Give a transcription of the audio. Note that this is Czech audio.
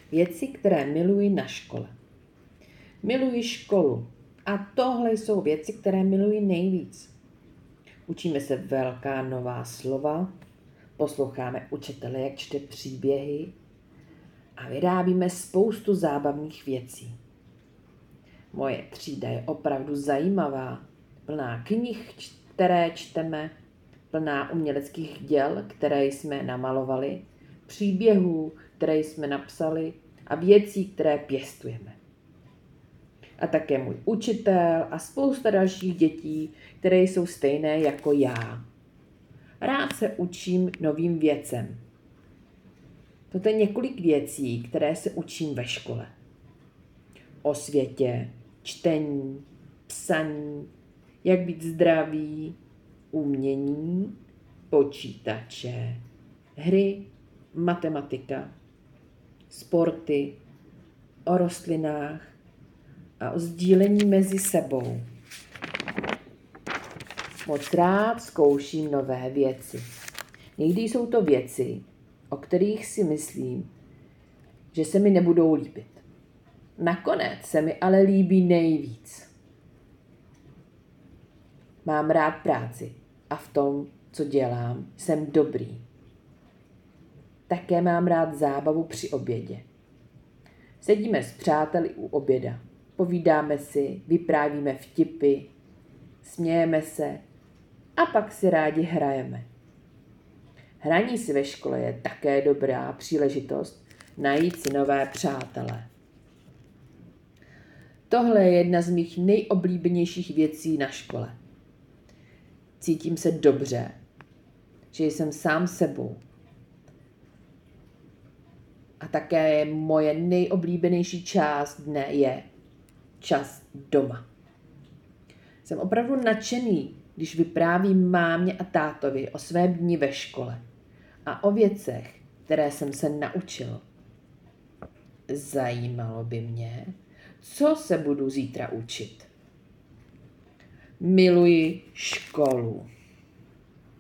Věci, které miluji na škole. Miluji školu a tohle jsou věci, které miluji nejvíc. Učíme se velká nová slova, posloucháme učitele, jak čte příběhy a vyrábíme spoustu zábavných věcí. Moje třída je opravdu zajímavá, plná knih, které čteme, plná uměleckých děl, které jsme namalovali, příběhů, které jsme napsali a věcí, které pěstujeme. A také můj učitel a spousta dalších dětí, které jsou stejné jako já. Rád se učím novým věcem. Toto je několik věcí, které se učím ve škole. O světě, čtení, psaní, jak být zdravý, umění, počítače, hry, matematika, sporty, o rostlinách a o sdílení mezi sebou. Moc rád zkouším nové věci. Někdy jsou to věci, o kterých si myslím, že se mi nebudou líbit. Nakonec se mi ale líbí nejvíc. Mám rád práci a v tom, co dělám, jsem dobrý. Také mám rád zábavu při obědě. Sedíme s přáteli u oběda, povídáme si, vyprávíme vtipy, smějeme se a pak si rádi hrajeme. Hraní si ve škole je také dobrá příležitost najít si nové přátele. Tohle je jedna z mých nejoblíbenějších věcí na škole. Cítím se dobře, že jsem sám sebou. A také moje nejoblíbenější část dne je čas doma. Jsem opravdu nadšený, když vyprávím mámě a tátovi o svém dni ve škole a o věcech, které jsem se naučil. Zajímalo by mě, co se budu zítra učit. Miluji školu.